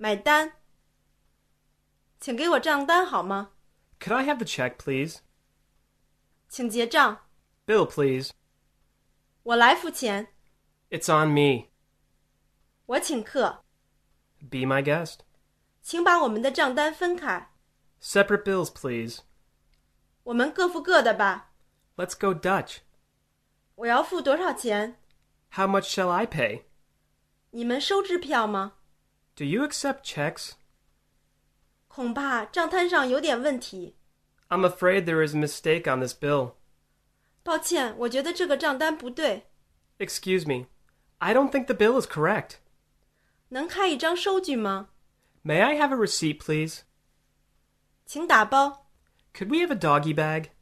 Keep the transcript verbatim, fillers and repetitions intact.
买单。请给我账单好吗？ Could I have the check, please? 请结账。 Bill, please. 我来付钱。 It's on me. 我请客。 Be my guest. 请把我们的账单分开。 Separate bills, please. 我们各付各的吧。 Let's go Dutch. 我要付多少钱？ How much shall I pay? 你们收支票吗？ Do you accept checks? 恐怕账单上有点问题。 I'm afraid there is a mistake on this bill. 抱歉，我觉得这个账单不对。 Excuse me. I don't think the bill is correct. 能开一张收据吗？ May I have a receipt, please? 请打包。 Could we have a doggy bag?